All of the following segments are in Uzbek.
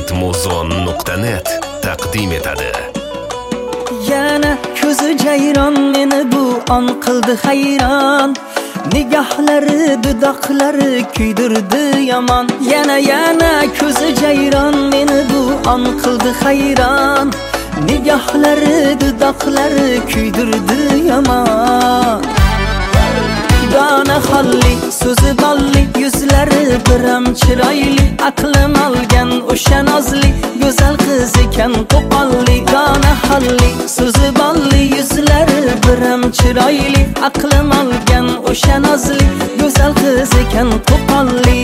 ritmozon.net taqdim etadi. Yana ko'zi jayron meni bu on qildi hayron. Nigohlari, dudoqlari kuydirdi yomon. Yana ko'zi jayron meni bu on qildi hayron. Nigohlari, dudoqlari kuydirdi yomon. Dona xolli, so'zi bolli, yuzlari biram chiroyli, aqlim olgan o'sha nozli, go'zal qiz ekan qo'polli. Dona xolli, so'zi bolli, yuzlari biram chiroyli, aqlim olgan o'sha nozli, go'zal qiz ekan qo'polli.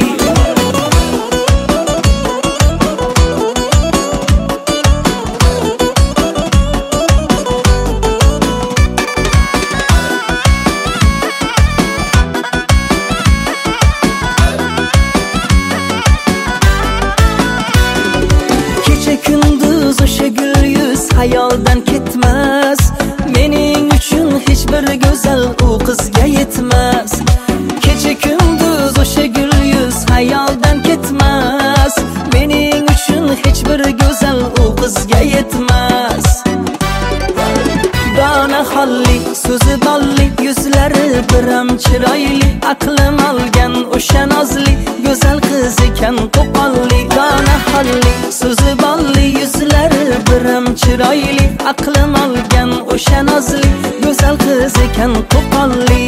Kunduz o'sha gul yuz hayoldan ketmas. Mening uchun hech bir go'zal u qizga yetmas. Kecha kunduz o'sha gul yuz hayoldan ketmas. Mening uchun hech bir go'zal u qizga yetmas. Dona xolli, so'zi bolli, yuzlari biram chiroyli, aqlim olgan o'sha nozli, go'zal qiz ekan qo'polli. Dona xolli, so'zi bolli, yuzlari biram chiroyli, aqlim olgan o'sha nozli, go'zal qiz ekan qo'polli.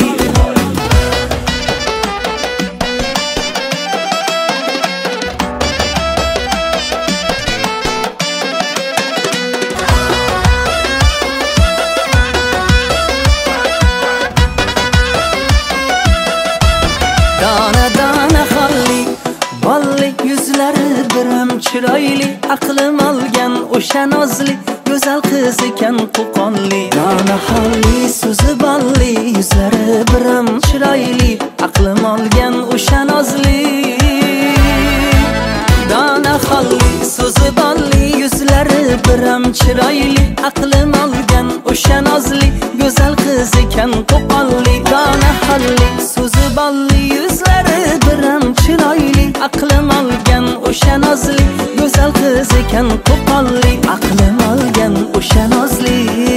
Dona xolli, bolli, yuzlari biram chiroyli, aqlim olgan o'sha nozli, go'zal qiz ekan qo'polli. Dona xolli, so'zi bolli, yuzlari biram chiroyli, aqlim olgan o'sha nozli. Dona xolli, so'zi bolli, yuzlari biram chiroyli, aqlim olgan o'sha nozli, go'zal qiz ekan qo'polli. Dona xolli, so'zi bolli, yuzlari biram chiroyli, aqlim olgan o'sha nozli, go'zal qiz ekan qo'polli, aqlim olgan o'sha nozli.